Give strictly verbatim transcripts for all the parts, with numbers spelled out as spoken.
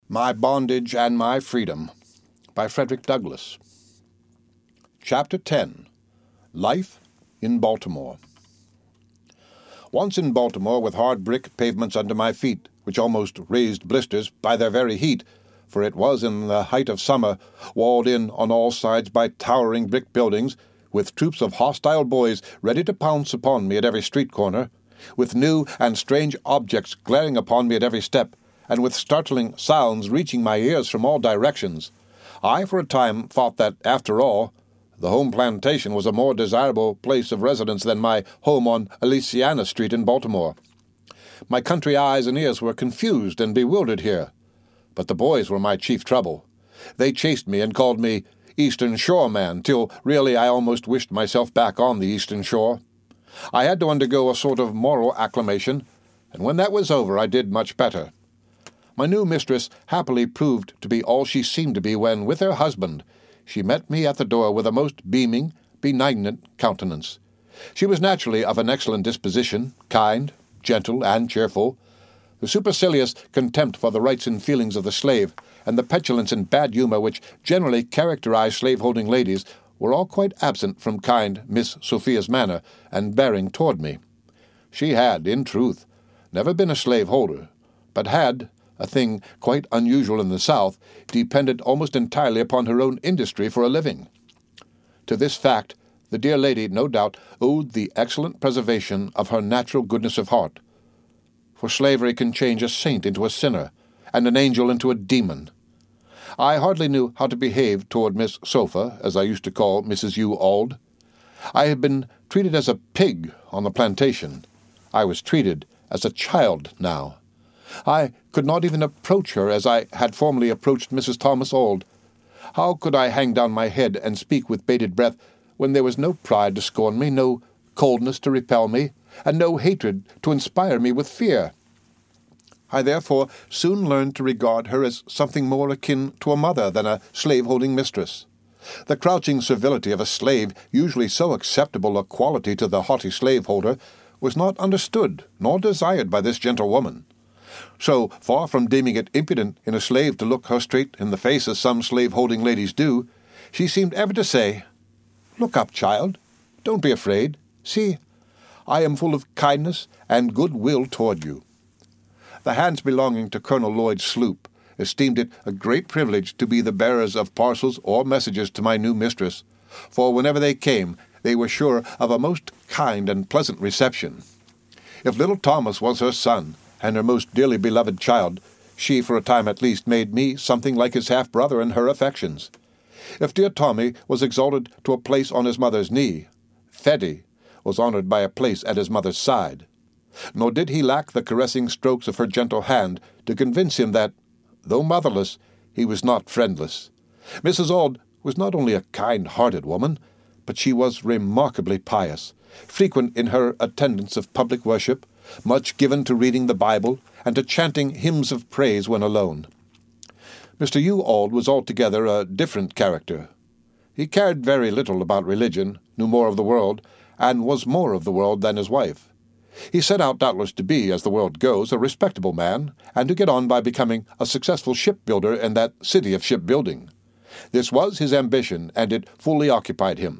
My Bondage and My Freedom by Frederick Douglass. Chapter ten. Life in Baltimore. Once in Baltimore, with hard brick pavements under my feet, which almost raised blisters by their very heat, for it was in the height of summer, walled in on all sides by towering brick buildings, with troops of hostile boys ready to pounce upon me at every street corner, with new and strange objects glaring upon me at every step, and with startling sounds reaching my ears from all directions, I for a time thought that, after all, the home plantation was a more desirable place of residence than my home on Elysiana Street in Baltimore. My country eyes and ears were confused and bewildered here, but the boys were my chief trouble. They chased me and called me Eastern Shore Man, till really I almost wished myself back on the Eastern Shore. I had to undergo a sort of moral acclimation, and when that was over I did much better. My new mistress happily proved to be all she seemed to be when, with her husband, she met me at the door with a most beaming, benignant countenance. She was naturally of an excellent disposition, kind, gentle, and cheerful. The supercilious contempt for the rights and feelings of the slave, and the petulance and bad humour which generally characterize slaveholding ladies, were all quite absent from kind Miss Sophia's manner and bearing toward me. She had, in truth, never been a slaveholder, but had, a thing quite unusual in the South, depended almost entirely upon her own industry for a living. To this fact the dear lady no doubt owed the excellent preservation of her natural goodness of heart, for slavery can change a saint into a sinner, and an angel into a demon. I hardly knew how to behave toward Miss Sophia, as I used to call Missus Hugh Auld. I had been treated as a pig on the plantation. I was treated as a child now. I could not even approach her as I had formerly approached Missus Thomas Auld. How could I hang down my head and speak with bated breath, when there was no pride to scorn me, no coldness to repel me, and no hatred to inspire me with fear? I therefore soon learned to regard her as something more akin to a mother than a slave-holding mistress. The crouching servility of a slave, usually so acceptable a quality to the haughty slaveholder, was not understood nor desired by this gentlewoman. So, far from deeming it impudent in a slave to look her straight in the face as some slave-holding ladies do, she seemed ever to say, "Look up, child. Don't be afraid. See, I am full of kindness and good will toward you." The hands belonging to Colonel Lloyd's sloop esteemed it a great privilege to be the bearers of parcels or messages to my new mistress, for whenever they came, they were sure of a most kind and pleasant reception. If little Thomas was her son, and her most dearly beloved child, she for a time at least made me something like his half-brother in her affections. If dear Tommy was exalted to a place on his mother's knee, Feddy was honoured by a place at his mother's side. Nor did he lack the caressing strokes of her gentle hand to convince him that, though motherless, he was not friendless. Missus Auld was not only a kind-hearted woman, but she was remarkably pious, frequent in her attendance of public worship, much given to reading the Bible, and to chanting hymns of praise when alone. Mister Hugh Auld was altogether a different character. He cared very little about religion, knew more of the world, and was more of the world than his wife. He set out doubtless to be, as the world goes, a respectable man, and to get on by becoming a successful shipbuilder in that city of shipbuilding. This was his ambition, and it fully occupied him.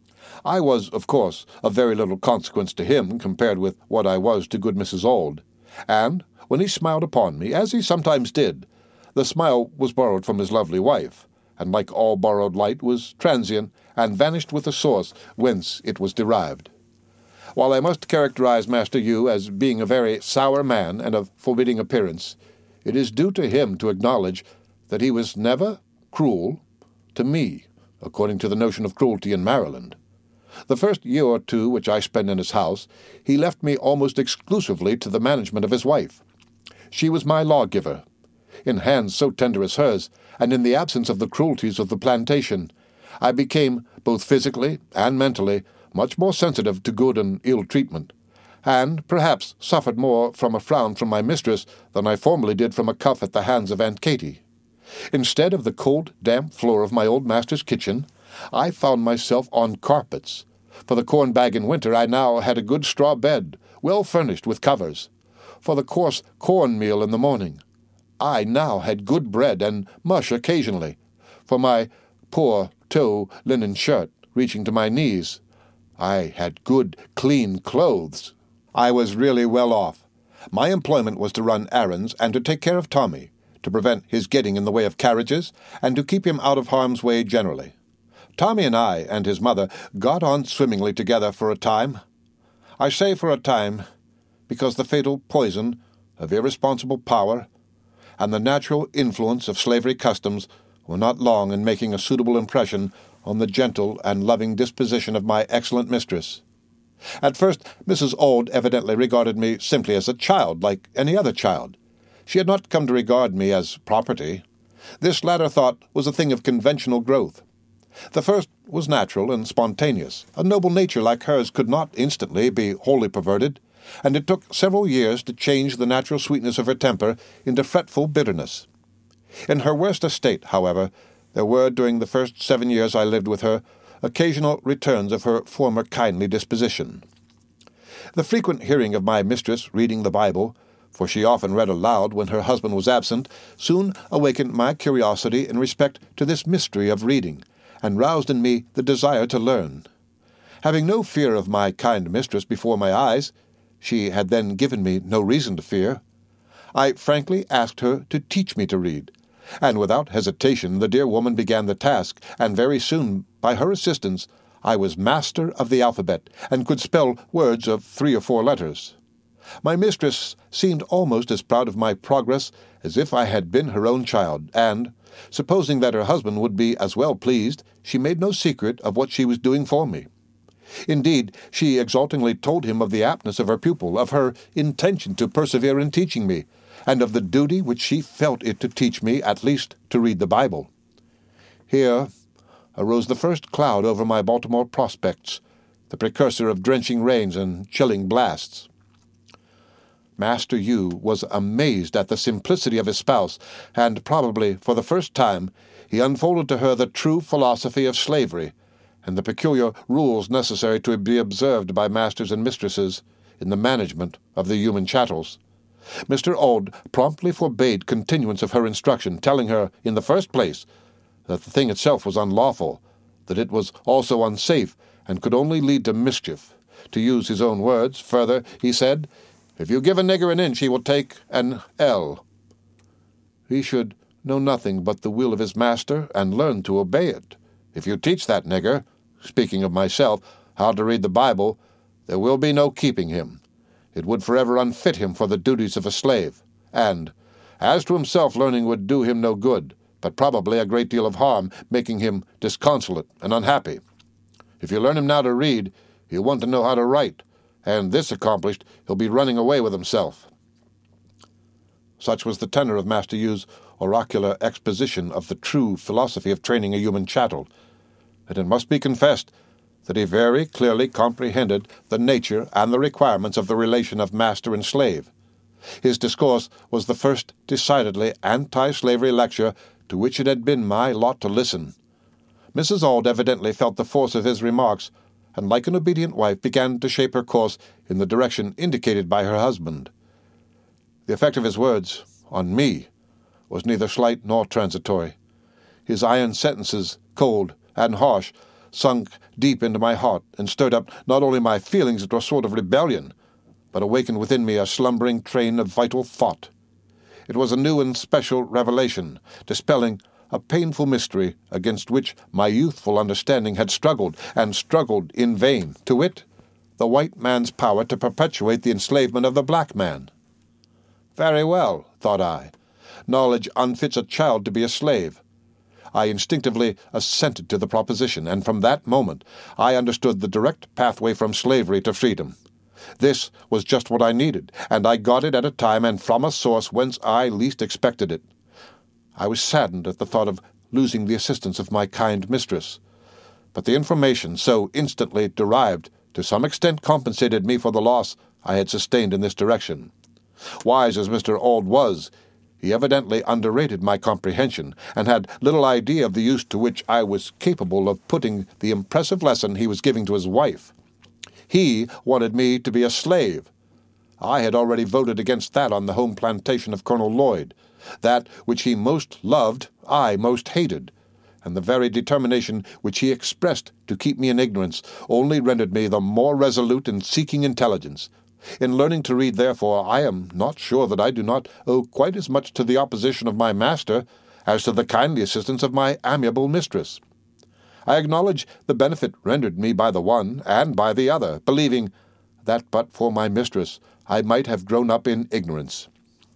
I was, of course, of very little consequence to him compared with what I was to good Missus Auld, and when he smiled upon me, as he sometimes did, the smile was borrowed from his lovely wife, and like all borrowed light was transient and vanished with the source whence it was derived. While I must characterize Master Hugh as being a very sour man and of forbidding appearance, it is due to him to acknowledge that he was never cruel to me, according to the notion of cruelty in Maryland. The first year or two which I spent in his house, he left me almost exclusively to the management of his wife. She was my lawgiver. In hands so tender as hers, and in the absence of the cruelties of the plantation, I became, both physically and mentally, much more sensitive to good and ill treatment, and perhaps suffered more from a frown from my mistress than I formerly did from a cuff at the hands of Aunt Katy. Instead of the cold, damp floor of my old master's kitchen, I found myself on carpets. For the corn bag in winter I now had a good straw bed, well furnished with covers. For the coarse corn meal in the morning, I now had good bread and mush occasionally, for my poor tow linen shirt reaching to my knees. I had good, clean clothes. I was really well off. My employment was to run errands and to take care of Tommy, to prevent his getting in the way of carriages, and to keep him out of harm's way generally. Tommy and I and his mother got on swimmingly together for a time. I say for a time, because the fatal poison of irresponsible power and the natural influence of slavery customs were not long in making a suitable impression on the gentle and loving disposition of my excellent mistress. At first, Missus Auld evidently regarded me simply as a child, like any other child. She had not come to regard me as property. This latter thought was a thing of conventional growth. The first was natural and spontaneous. A noble nature like hers could not instantly be wholly perverted, and it took several years to change the natural sweetness of her temper into fretful bitterness. In her worst estate, however, there were, during the first seven years I lived with her, occasional returns of her former kindly disposition. The frequent hearing of my mistress reading the Bible, for she often read aloud when her husband was absent, soon awakened my curiosity in respect to this mystery of reading, and roused in me the desire to learn. Having no fear of my kind mistress before my eyes, she had then given me no reason to fear, I frankly asked her to teach me to read, and without hesitation the dear woman began the task, and very soon, by her assistance, I was master of the alphabet, and could spell words of three or four letters. My mistress seemed almost as proud of my progress as if I had been her own child, and, supposing that her husband would be as well pleased, she made no secret of what she was doing for me. Indeed, she exultingly told him of the aptness of her pupil, of her intention to persevere in teaching me, and of the duty which she felt it to teach me at least to read the Bible. Here arose the first cloud over my Baltimore prospects, the precursor of drenching rains and chilling blasts. Master Hugh was amazed at the simplicity of his spouse, and probably for the first time he unfolded to her the true philosophy of slavery, and the peculiar rules necessary to be observed by masters and mistresses in the management of the human chattels. Mister Auld promptly forbade continuance of her instruction, telling her, in the first place, that the thing itself was unlawful, that it was also unsafe, and could only lead to mischief. To use his own words, further, he said, "If you give a nigger an inch, he will take an ell." He should know nothing but the will of his master, and learn to obey it. If you teach that nigger, speaking of myself, how to read the Bible, there will be no keeping him. It would forever unfit him for the duties of a slave, and, as to himself, learning would do him no good, but probably a great deal of harm, making him disconsolate and unhappy. If you learn him now to read, he'll want to know how to write, and this accomplished, he'll be running away with himself. Such was the tenor of Master Hugh's oracular exposition of the true philosophy of training a human chattel, and it must be confessed that he very clearly comprehended the nature and the requirements of the relation of master and slave. His discourse was the first decidedly anti-slavery lecture to which it had been my lot to listen. Missus Auld evidently felt the force of his remarks, and like an obedient wife began to shape her course in the direction indicated by her husband. The effect of his words on me was neither slight nor transitory. His iron sentences, cold and harsh, sunk deep into my heart, and stirred up not only my feelings into a sort of rebellion, but awakened within me a slumbering train of vital thought. It was a new and special revelation, dispelling a painful mystery against which my youthful understanding had struggled, and struggled in vain, to wit, the white man's power to perpetuate the enslavement of the black man. Very well, thought I, knowledge unfits a child to be a slave. I instinctively assented to the proposition, and from that moment I understood the direct pathway from slavery to freedom. This was just what I needed, and I got it at a time and from a source whence I least expected it. I was saddened at the thought of losing the assistance of my kind mistress, but the information so instantly derived to some extent compensated me for the loss I had sustained in this direction. Wise as Mister Auld was, he evidently underrated my comprehension, and had little idea of the use to which I was capable of putting the impressive lesson he was giving to his wife. He wanted me to be a slave. I had already voted against that on the home plantation of Colonel Lloyd, That which he most loved, I most hated, and the very determination which he expressed to keep me in ignorance only rendered me the more resolute in seeking intelligence. In learning to read, therefore, I am not sure that I do not owe quite as much to the opposition of my master as to the kindly assistance of my amiable mistress. I acknowledge the benefit rendered me by the one and by the other, believing that but for my mistress I might have grown up in ignorance.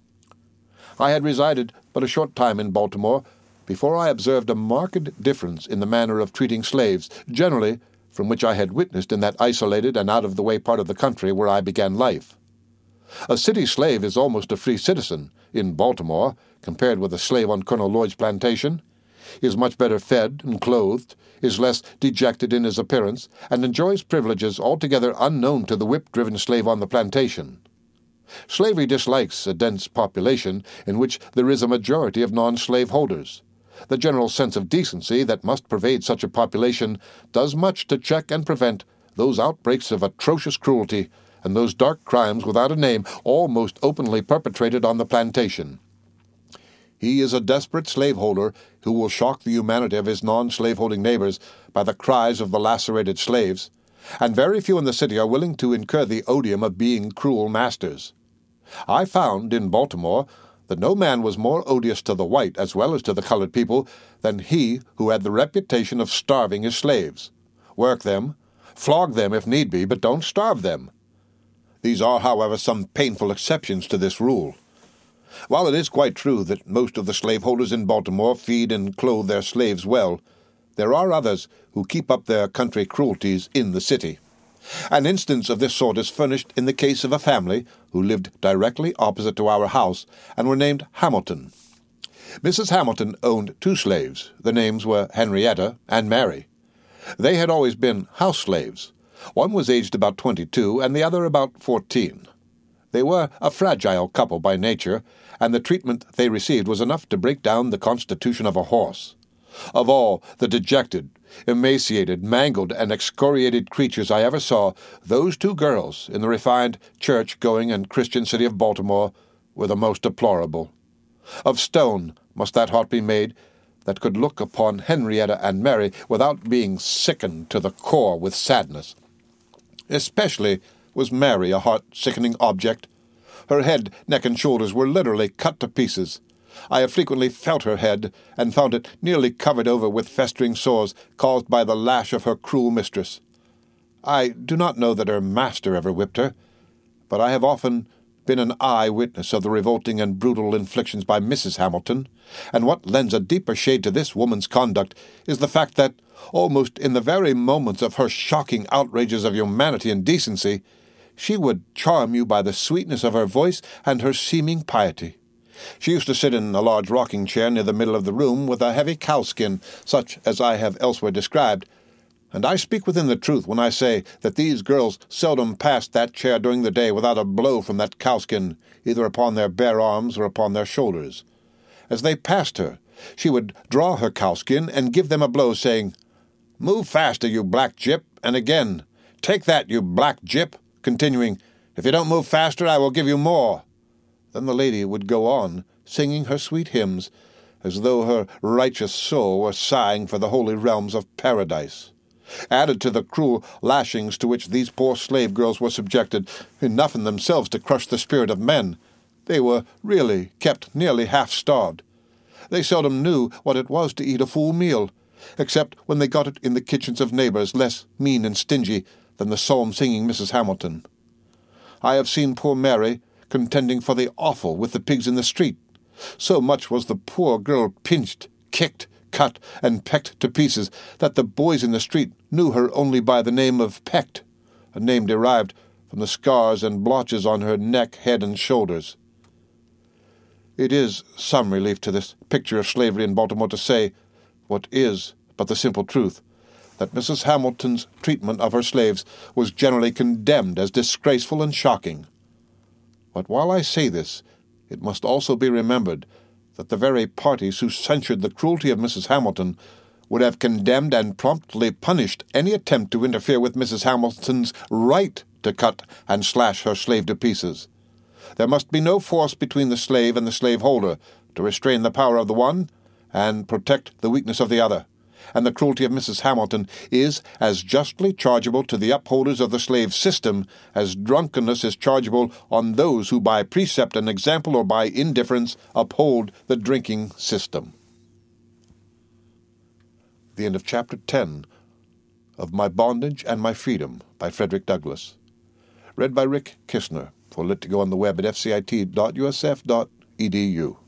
I had resided but a short time in Baltimore before I observed a marked difference in the manner of treating slaves generally from which I had witnessed in that isolated and out-of-the-way part of the country where I began life. A city slave is almost a free citizen in Baltimore compared with a slave on Colonel Lloyd's plantation, is much better fed and clothed, is less dejected in his appearance, and enjoys privileges altogether unknown to the whip-driven slave on the plantation. Slavery dislikes a dense population in which there is a majority of non-slave holders. The general sense of decency that must pervade such a population does much to check and prevent those outbreaks of atrocious cruelty and those dark crimes without a name almost openly perpetrated on the plantation. He is a desperate slaveholder who will shock the humanity of his non-slaveholding neighbors by the cries of the lacerated slaves, and very few in the city are willing to incur the odium of being cruel masters. I found in Baltimore that no man was more odious to the white as well as to the colored people than he who had the reputation of starving his slaves. Work them, flog them if need be, but don't starve them. These are, however, some painful exceptions to this rule. While it is quite true that most of the slaveholders in Baltimore feed and clothe their slaves well, there are others who keep up their country cruelties in the city. An instance of this sort is furnished in the case of a family who lived directly opposite to our house and were named Hamilton. Missus Hamilton owned two slaves. The names were Henrietta and Mary. They had always been house slaves. One was aged about twenty-two and the other about fourteen. They were a fragile couple by nature, and the treatment they received was enough to break down the constitution of a horse. Of all the dejected, emaciated, mangled, and excoriated creatures I ever saw, those two girls in the refined, church-going, and Christian city of Baltimore were the most deplorable. Of stone must that heart be made that could look upon Henrietta and Mary without being sickened to the core with sadness. Especially was Mary a heart-sickening object. Her head, neck, and shoulders were literally cut to pieces. I have frequently felt her head, and found it nearly covered over with festering sores caused by the lash of her cruel mistress. I do not know that her master ever whipped her, but I have often been an eye-witness of the revolting and brutal inflictions by Missus Hamilton, and what lends a deeper shade to this woman's conduct is the fact that, almost in the very moments of her shocking outrages of humanity and decency, she would charm you by the sweetness of her voice and her seeming piety. She used to sit in a large rocking chair near the middle of the room with a heavy cowskin, such as I have elsewhere described, and I speak within the truth when I say that these girls seldom passed that chair during the day without a blow from that cowskin, either upon their bare arms or upon their shoulders. As they passed her, she would draw her cowskin and give them a blow, saying, "Move faster, you black gyp," and again, "Take that, you black gyp," continuing, "If you don't move faster, I will give you more." Then the lady would go on, singing her sweet hymns, as though her righteous soul were sighing for the holy realms of paradise. Added to the cruel lashings to which these poor slave girls were subjected, enough in themselves to crush the spirit of men, they were really kept nearly half-starved. They seldom knew what it was to eat a full meal, except when they got it in the kitchens of neighbors less mean and stingy than the psalm-singing Missus Hamilton. I have seen poor Mary contending for the offal with the pigs in the street. So much was the poor girl pinched, kicked, cut, and pecked to pieces that the boys in the street knew her only by the name of Pecked, a name derived from the scars and blotches on her neck, head, and shoulders. It is some relief to this picture of slavery in Baltimore to say, what is but the simple truth, that Missus Hamilton's treatment of her slaves was generally condemned as disgraceful and shocking. But while I say this, it must also be remembered that the very parties who censured the cruelty of Missus Hamilton would have condemned and promptly punished any attempt to interfere with Missus Hamilton's right to cut and slash her slave to pieces. There must be no force between the slave and the slaveholder, to restrain the power of the one and protect the weakness of the other. And the cruelty of Missus Hamilton is as justly chargeable to the upholders of the slave system as drunkenness is chargeable on those who by precept and example or by indifference uphold the drinking system. The end of Chapter ten of My Bondage and My Freedom by Frederick Douglass. Read by Rick Kistner for Lit to Go on the web at f c i t dot u s f dot e d u.